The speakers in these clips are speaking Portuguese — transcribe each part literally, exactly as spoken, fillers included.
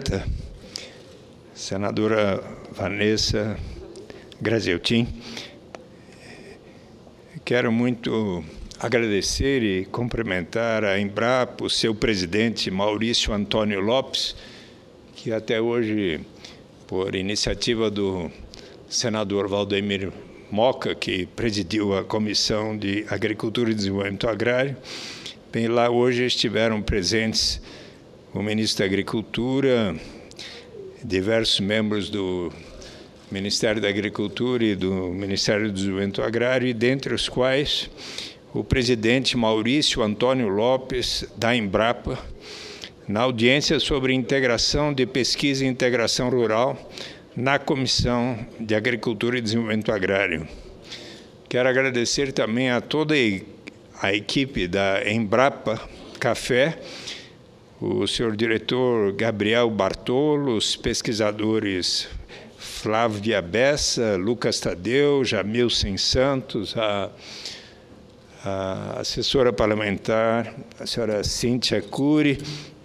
presidenta, senadora Vanessa Graziotin, quero muito agradecer e cumprimentar a Embrapa, o seu presidente Maurício Antônio Lopes, que até hoje, por iniciativa do senador Valdemir Moca, que presidiu a Comissão de Agricultura e Desenvolvimento Agrário, bem, lá hoje estiveram presentes o ministro da Agricultura, diversos membros do Ministério da Agricultura e do Ministério do Desenvolvimento Agrário, e dentre os quais o presidente Maurício Antônio Lopes, da Embrapa, na audiência sobre integração de pesquisa e integração rural na Comissão de Agricultura e Desenvolvimento Agrário. Quero agradecer também a toda a equipe da Embrapa Café, o senhor diretor Gabriel Bartolo, os pesquisadores Flávia Bessa, Lucas Tadeu, Jamilson Santos, a, a assessora parlamentar, a senhora Cíntia Cury,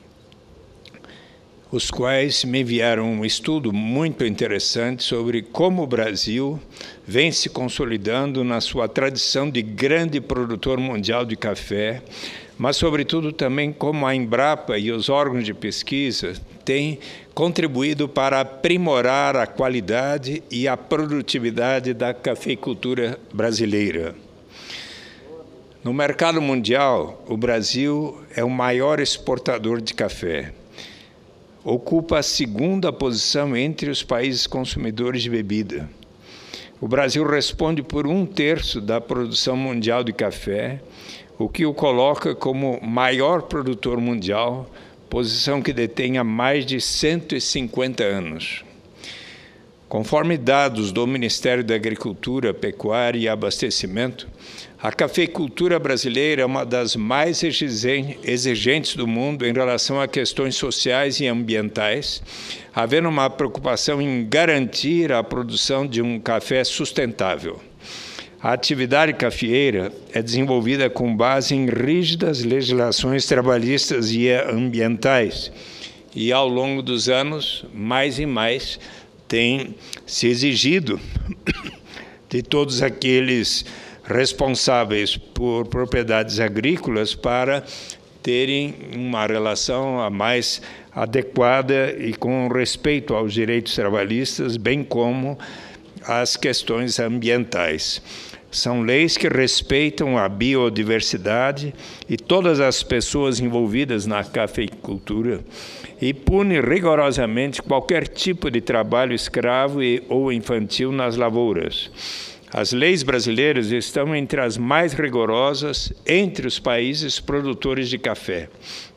os quais me enviaram um estudo muito interessante sobre como o Brasil vem se consolidando na sua tradição de grande produtor mundial de café, mas, sobretudo, também como a Embrapa e os órgãos de pesquisa têm contribuído para aprimorar a qualidade e a produtividade da cafeicultura brasileira. No mercado mundial, o Brasil é o maior exportador de café. Ocupa a segunda posição entre os países consumidores de bebida. O Brasil responde por um terço da produção mundial de café, o que o coloca como maior produtor mundial, posição que detém há mais de cento e cinquenta anos. Conforme dados do Ministério da Agricultura, Pecuária e Abastecimento, a cafeicultura brasileira é uma das mais exigentes do mundo em relação a questões sociais e ambientais, havendo uma preocupação em garantir a produção de um café sustentável. A atividade cafeeira é desenvolvida com base em rígidas legislações trabalhistas e ambientais, e, ao longo dos anos, mais e mais tem se exigido de todos aqueles responsáveis por propriedades agrícolas para terem uma relação a mais adequada e com respeito aos direitos trabalhistas, bem como às questões ambientais. São leis que respeitam a biodiversidade e todas as pessoas envolvidas na cafeicultura e punem rigorosamente qualquer tipo de trabalho escravo e, ou infantil nas lavouras. As leis brasileiras estão entre as mais rigorosas entre os países produtores de café.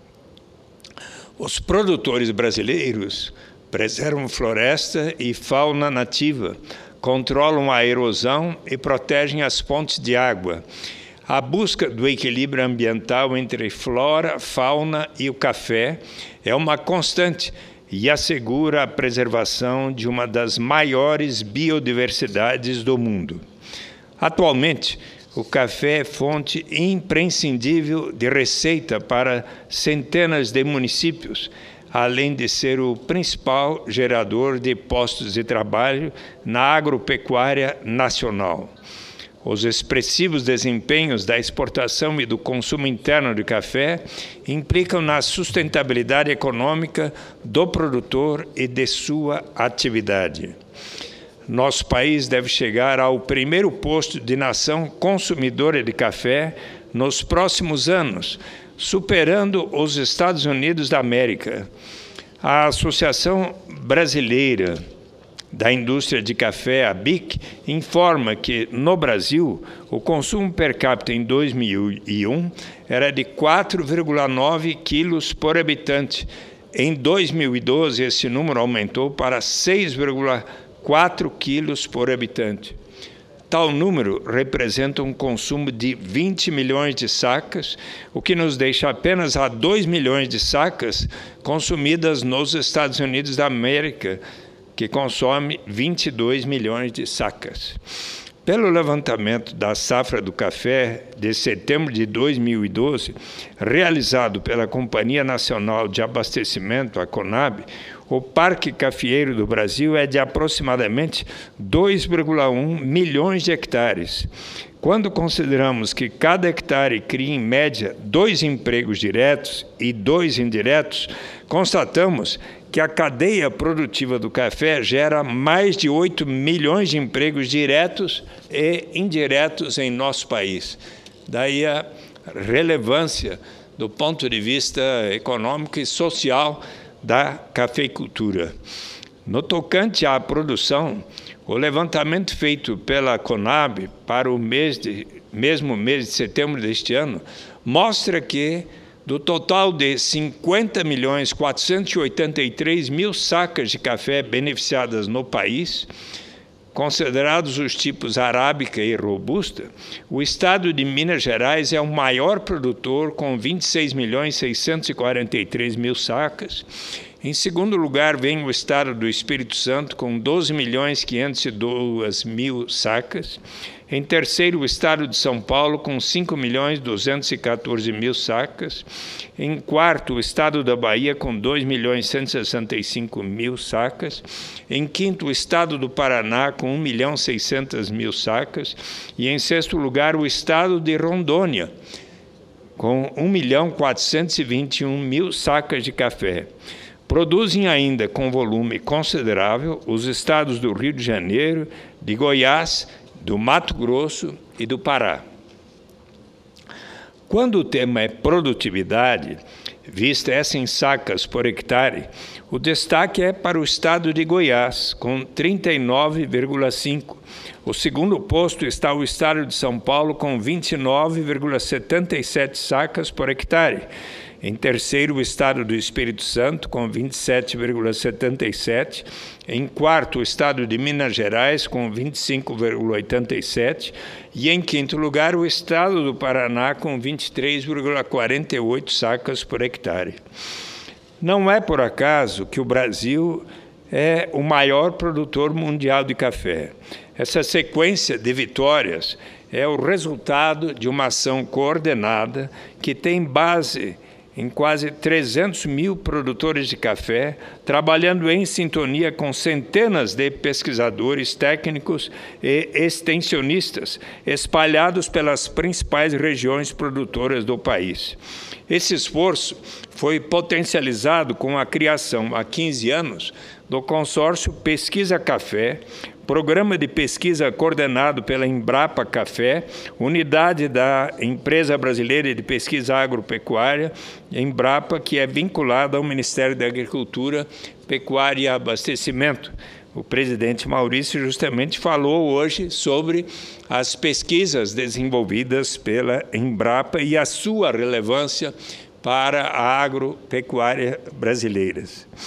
Os produtores brasileiros preservam floresta e fauna nativa, controlam a erosão e protegem as fontes de água. A busca do equilíbrio ambiental entre flora, fauna e o café é uma constante e assegura a preservação de uma das maiores biodiversidades do mundo. Atualmente, o café é fonte imprescindível de receita para centenas de municípios, além de ser o principal gerador de postos de trabalho na agropecuária nacional. Os expressivos desempenhos da exportação e do consumo interno de café implicam na sustentabilidade econômica do produtor e de sua atividade. Nosso país deve chegar ao primeiro posto de nação consumidora de café nos próximos anos, superando os Estados Unidos da América. A Associação Brasileira da Indústria de Café, a B I C, informa que, no Brasil, o consumo per capita em dois mil e um era de quatro vírgula nove quilos por habitante. Em dois mil e doze, esse número aumentou para seis vírgula quatro quilos por habitante. Tal número representa um consumo de vinte milhões de sacas, o que nos deixa apenas a dois milhões de sacas consumidas nos Estados Unidos da América, que consome vinte e dois milhões de sacas. Pelo levantamento da safra do café de setembro de dois mil e doze, realizado pela Companhia Nacional de Abastecimento, a CONAB, o parque cafeeiro do Brasil é de aproximadamente dois vírgula um milhões de hectares. Quando consideramos que cada hectare cria, em média, dois empregos diretos e dois indiretos, constatamos que a cadeia produtiva do café gera mais de oito milhões de empregos diretos e indiretos em nosso país. Daí a relevância do ponto de vista econômico e social da cafeicultura. No tocante à produção, o levantamento feito pela Conab para o mês de, mesmo mês de setembro deste ano mostra que, do total de cinquenta milhões quatrocentos e oitenta e três mil sacas de café beneficiadas no país, considerados os tipos arábica e robusta, o estado de Minas Gerais é o maior produtor, com vinte e seis milhões seiscentos e quarenta e três mil sacas. Em segundo lugar, vem o estado do Espírito Santo, com doze milhões quinhentos e dois mil sacas. Em terceiro, o estado de São Paulo, com cinco milhões duzentos e quatorze mil sacas. Em quarto, o estado da Bahia, com dois milhões cento e sessenta e cinco mil sacas. Em quinto, o estado do Paraná, com um milhão seiscentos mil sacas. E em sexto lugar, o estado de Rondônia, com um milhão quatrocentos e vinte e um mil sacas de café. Produzem ainda com volume considerável os estados do Rio de Janeiro, de Goiás, do Mato Grosso e do Pará. Quando o tema é produtividade, vista essa em sacas por hectare, o destaque é para o estado de Goiás, com trinta e nove vírgula cinco. O segundo posto está o estado de São Paulo, com vinte e nove vírgula setenta e sete sacas por hectare. Em terceiro, o estado do Espírito Santo, com vinte e sete vírgula setenta e sete. Em quarto, o estado de Minas Gerais, com vinte e cinco vírgula oitenta e sete. E em quinto lugar, o estado do Paraná, com vinte e três vírgula quarenta e oito sacas por hectare. Não é por acaso que o Brasil é o maior produtor mundial de café. Essa sequência de vitórias é o resultado de uma ação coordenada que tem base em quase trezentos mil produtores de café, trabalhando em sintonia com centenas de pesquisadores técnicos e extensionistas, espalhados pelas principais regiões produtoras do país. Esse esforço foi potencializado com a criação, há quinze anos, do consórcio Pesquisa Café, programa de pesquisa coordenado pela Embrapa Café, unidade da Empresa Brasileira de Pesquisa Agropecuária, Embrapa, que é vinculada ao Ministério da Agricultura, Pecuária e Abastecimento. O presidente Maurício justamente falou hoje sobre as pesquisas desenvolvidas pela Embrapa e a sua relevância para a agropecuária brasileira.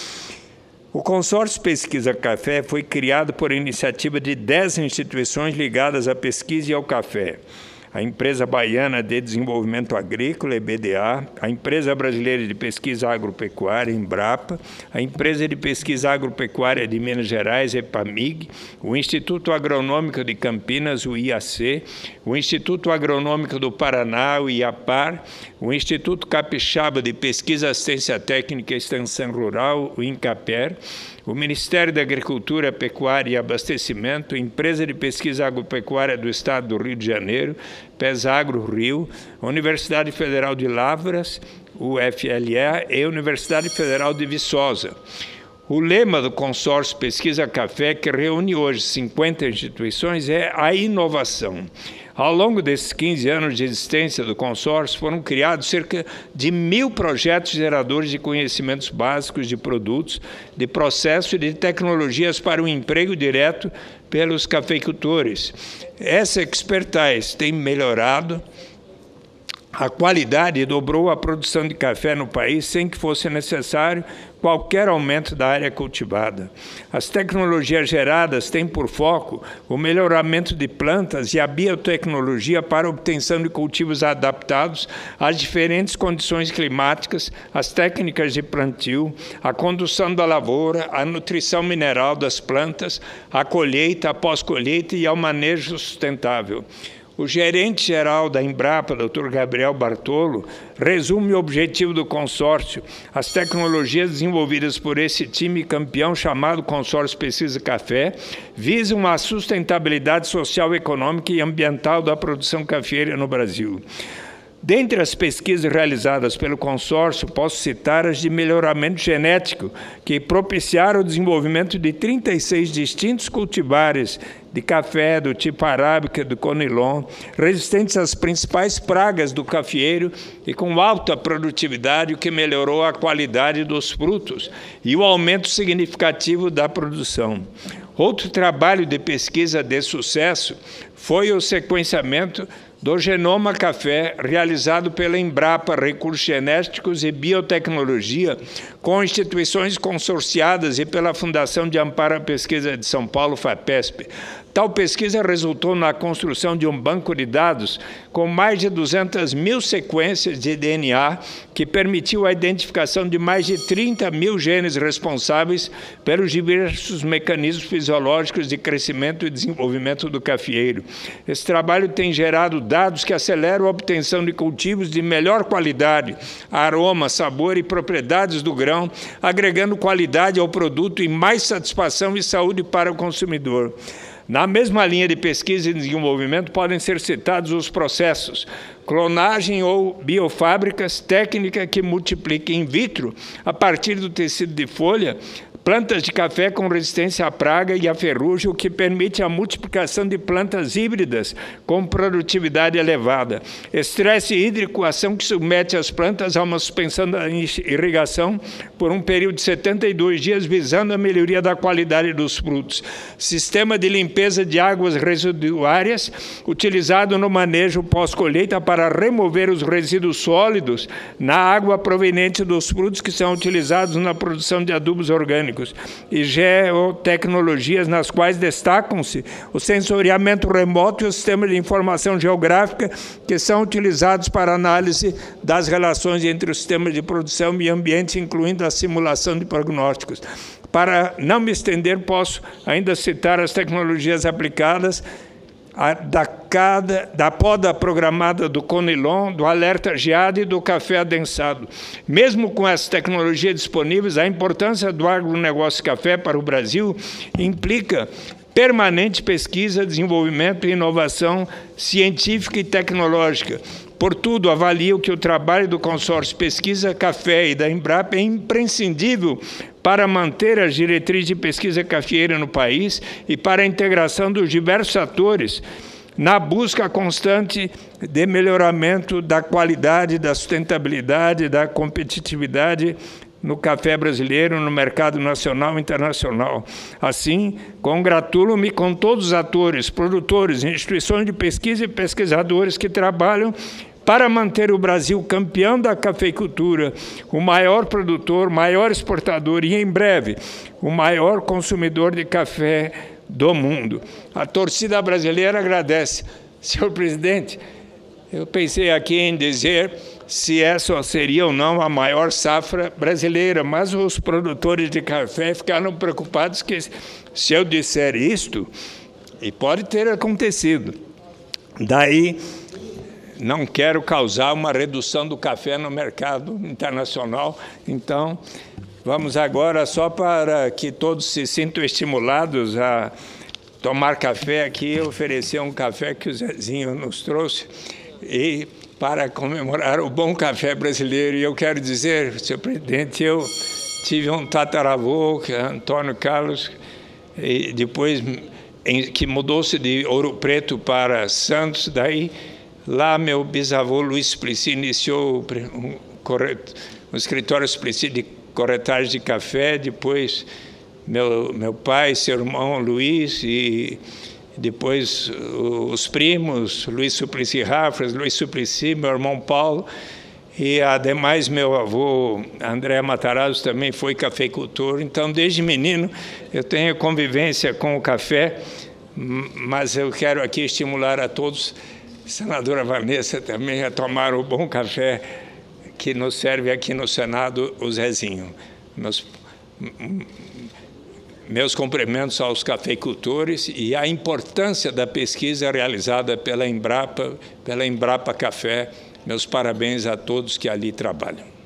O Consórcio Pesquisa Café foi criado por iniciativa de dez instituições ligadas à pesquisa e ao café. A Empresa Baiana de Desenvolvimento Agrícola, E B D A, a Empresa Brasileira de Pesquisa Agropecuária, Embrapa, a Empresa de Pesquisa Agropecuária de Minas Gerais, EPAMIG, o Instituto Agronômico de Campinas, o I A C, o Instituto Agronômico do Paraná, o IAPAR, o Instituto Capixaba de Pesquisa, Assistência Técnica e Extensão Rural, o INCAPER, o Ministério da Agricultura, Pecuária e Abastecimento, Empresa de Pesquisa Agropecuária do Estado do Rio de Janeiro, Pesagro Rio, a Universidade Federal de Lavras, U F L A, e a Universidade Federal de Viçosa. O lema do consórcio Pesquisa Café, que reúne hoje cinquenta instituições, é a inovação. Ao longo desses quinze anos de existência do consórcio, foram criados cerca de mil projetos geradores de conhecimentos básicos de produtos, de processo e de tecnologias para o emprego direto pelos cafeicultores. Essa expertise tem melhorado a qualidade e dobrou a produção de café no país sem que fosse necessário qualquer aumento da área cultivada. As tecnologias geradas têm por foco o melhoramento de plantas e a biotecnologia para a obtenção de cultivos adaptados às diferentes condições climáticas, as técnicas de plantio, a condução da lavoura, a nutrição mineral das plantas, a colheita, a pós-colheita e ao manejo sustentável. O gerente-geral da Embrapa, doutor Gabriel Bartolo, resume o objetivo do consórcio, as tecnologias desenvolvidas por esse time campeão chamado Consórcio Pesquisa Café, visam a sustentabilidade social, econômica e ambiental da produção cafeeira no Brasil. Dentre as pesquisas realizadas pelo consórcio, posso citar as de melhoramento genético, que propiciaram o desenvolvimento de trinta e seis distintos cultivares de café do tipo arábica do Conilon, resistentes às principais pragas do cafeeiro e com alta produtividade, o que melhorou a qualidade dos frutos e o aumento significativo da produção. Outro trabalho de pesquisa de sucesso foi o sequenciamento do genoma café, realizado pela Embrapa Recursos Genéticos e Biotecnologia, com instituições consorciadas e pela Fundação de Amparo à Pesquisa de São Paulo, FAPESP. Tal pesquisa resultou na construção de um banco de dados com mais de duzentas mil sequências de D N A, que permitiu a identificação de mais de trinta mil genes responsáveis pelos diversos mecanismos fisiológicos de crescimento e desenvolvimento do cafeeiro. Esse trabalho tem gerado dados que aceleram a obtenção de cultivos de melhor qualidade, aroma, sabor e propriedades do grão, agregando qualidade ao produto e mais satisfação e saúde para o consumidor. Na mesma linha de pesquisa e desenvolvimento podem ser citados os processos clonagem ou biofábricas, técnica que multiplica in vitro, a partir do tecido de folha, plantas de café com resistência à praga e à ferrugem, o que permite a multiplicação de plantas híbridas com produtividade elevada. Estresse hídrico, ação que submete as plantas a uma suspensão da irrigação por um período de setenta e dois dias, visando a melhoria da qualidade dos frutos. Sistema de limpeza de águas residuárias, utilizado no manejo pós-colheita para remover os resíduos sólidos na água proveniente dos frutos que são utilizados na produção de adubos orgânicos. E geotecnologias, nas quais destacam-se o sensoriamento remoto e o sistema de informação geográfica, que são utilizados para análise das relações entre os sistemas de produção e ambiente, incluindo a simulação de prognósticos. Para não me estender, posso ainda citar as tecnologias aplicadas A, da, cada, da poda programada do Conilon, do alerta geada e do café adensado. Mesmo com essas tecnologias disponíveis, a importância do agronegócio café para o Brasil implica permanente pesquisa, desenvolvimento e inovação científica e tecnológica. Portudo, avalio que o trabalho do Consórcio Pesquisa Café e da Embrapa é imprescindível para manter as diretrizes de pesquisa cafeeira no país e para a integração dos diversos atores na busca constante de melhoramento da qualidade, da sustentabilidade, da competitividade no café brasileiro, no mercado nacional e internacional. Assim, congratulo-me com todos os atores, produtores, instituições de pesquisa e pesquisadores que trabalham para manter o Brasil campeão da cafeicultura, o maior produtor, maior exportador e, em breve, o maior consumidor de café do mundo. A torcida brasileira agradece. Senhor presidente, eu pensei aqui em dizer se essa seria ou não a maior safra brasileira, mas os produtores de café ficaram preocupados que, se eu disser isto, e pode ter acontecido, daí não quero causar uma redução do café no mercado internacional. Então, vamos agora, só para que todos se sintam estimulados a tomar café aqui, oferecer um café que o Zezinho nos trouxe, e para comemorar o bom café brasileiro. E eu quero dizer, senhor presidente, eu tive um tataravô, que é Antônio Carlos, e depois em, que mudou-se de Ouro Preto para Santos, daí lá meu bisavô Luiz Suplicy iniciou um, correto, um escritório Suplicy de corretagem de café, depois meu, meu pai, seu irmão Luiz, e depois os primos, Luiz Suplicy Rafras, Luiz Suplicy, meu irmão Paulo, e ademais meu avô André Matarazzo também foi cafeicultor. Então, desde menino, eu tenho convivência com o café, mas eu quero aqui estimular a todos, senadora Vanessa também, a tomar o bom café que nos serve aqui no Senado, o Zezinho. Meus, Meus cumprimentos aos cafeicultores e à importância da pesquisa realizada pela Embrapa, pela Embrapa Café. Meus parabéns a todos que ali trabalham.